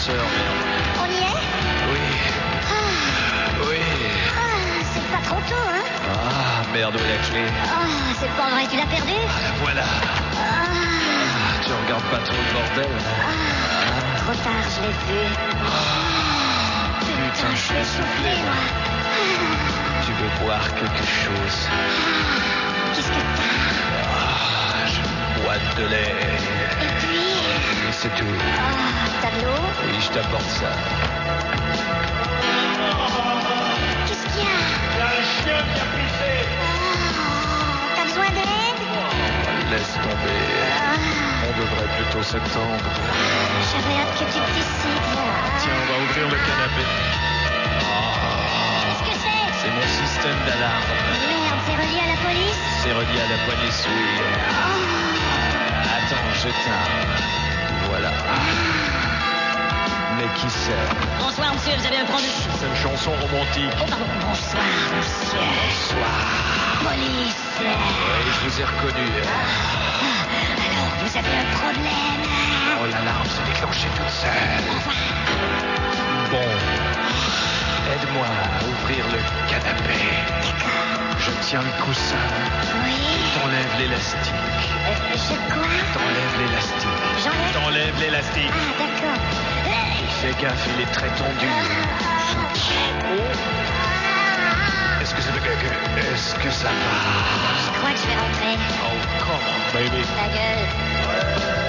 l'ascenseur, merde. On y est? Oui. Oui. C'est pas trop tôt, hein? Ah, merde, où est la clé? C'est pas vrai, tu l'as perdu? La voilà. Tu regardes pas trop le bordel? Trop tard, je l'ai vu. Putain, je suis essoufflé, moi. Tu veux boire quelque chose? Qu'est-ce que t'as? J'ai une boîte de lait. Et puis? Et c'est tout. T'as de l'eau? Oui, je t'apporte ça. Qu'est-ce qu'il y a? Il y a un chien qui a pissé. T'as besoin d'aide? Laisse tomber. On devrait plutôt s'attendre. J'avais hâte que tu te décides. Tiens, on va ouvrir le canapé. Qu'est-ce que c'est? C'est mon système d'alarme. Merde, c'est relié à la police? C'est relié à la police, oui. Attends, j'éteins. Voilà. Mais qui c'est? Bonsoir, monsieur, vous avez un problème? C'est une chanson romantique. Oh, pardon, bonsoir, monsieur. Bonsoir. Police. Oui, je vous ai reconnu. Alors, vous avez un problème? Oh, l'alarme s'est déclenchée toute seule. Bon. Aide-moi à ouvrir le canapé. D'accord. Je tiens le coussin. Oui. T'enlèves l'élastique. Je quoi? T'enlèves l'élastique. J'enlève? T'enlèves l'élastique. D'accord. Fais gaffe, il est très tendu. Oh. Est-ce que ça va? Est-ce que ça va? Je crois que je vais rentrer. Oh, come on, baby. Ta gueule.